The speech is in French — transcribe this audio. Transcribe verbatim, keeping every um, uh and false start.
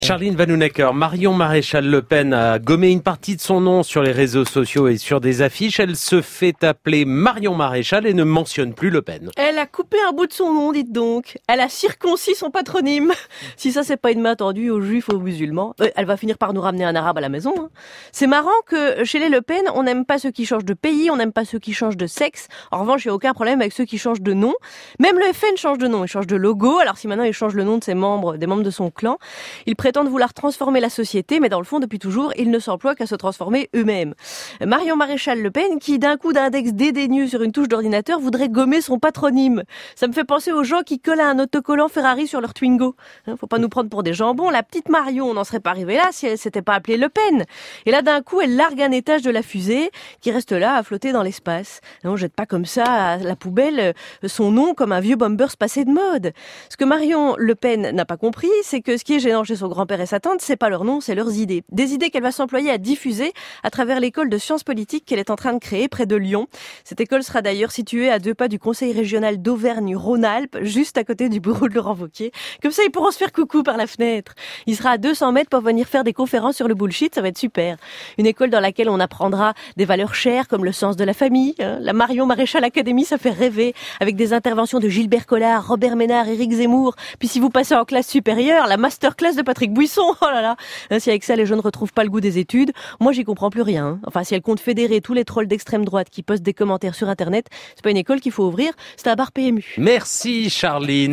Charline Vanhoenacker, Marion Maréchal Le Pen a gommé une partie de son nom sur les réseaux sociaux et sur des affiches. Elle se fait appeler Marion Maréchal et ne mentionne plus Le Pen. Elle a coupé un bout de son nom, dites donc. Elle a circoncis son patronyme. Si ça, c'est pas une main tendue aux juifs, aux musulmans, euh, elle va finir par nous ramener un arabe à la maison. Hein. C'est marrant que chez les Le Pen, on n'aime pas ceux qui changent de pays, on n'aime pas ceux qui changent de sexe. En revanche, il n'y a aucun problème avec ceux qui changent de nom. Même le F N change de nom, il change de logo. Alors si maintenant il change le nom de ses membres, des membres de son clan, ils prétendent vouloir transformer la société, mais dans le fond, depuis toujours, ils ne s'emploient qu'à se transformer eux-mêmes. Marion Maréchal Le Pen, qui d'un coup d'index dédaigneux sur une touche d'ordinateur, voudrait gommer son patronyme. Ça me fait penser aux gens qui collent un autocollant Ferrari sur leur Twingo. Hein, faut pas nous prendre pour des jambons. La petite Marion, on n'en serait pas arrivé là si elle s'était pas appelée Le Pen. Et là, d'un coup, elle largue un étage de la fusée qui reste là à flotter dans l'espace. On jette pas comme ça à la poubelle son nom comme un vieux bombers passé de mode. Ce que Marion Le Pen n'a pas compris, c'est que ce qui est gênant chez son grand-père et sa tante, c'est pas leur nom, c'est leurs idées. Des idées qu'elle va s'employer à diffuser à travers l'école de sciences politiques qu'elle est en train de créer près de Lyon. Cette école sera d'ailleurs située à deux pas du conseil régional d'Auvergne-Rhône-Alpes, juste à côté du bureau de Laurent Wauquiez. Comme ça, ils pourront se faire coucou par la fenêtre. Il sera à deux cents mètres pour venir faire des conférences sur le bullshit, ça va être super. Une école dans laquelle on apprendra des valeurs chères comme le sens de la famille. Hein. La Marion Maréchal Academy, ça fait rêver, avec des interventions de Gilbert Collard, Robert Ménard, Éric Zemmour. Puis si vous passez en classe supérieure, la masterclass de Patrick Buisson. Oh là là. Si avec ça les jeunes ne retrouvent pas le goût des études, moi j'y comprends plus rien. Enfin, si elle compte fédérer tous les trolls d'extrême droite qui postent des commentaires sur internet, c'est pas une école qu'il faut ouvrir, c'est un bar P M U. Merci Charline.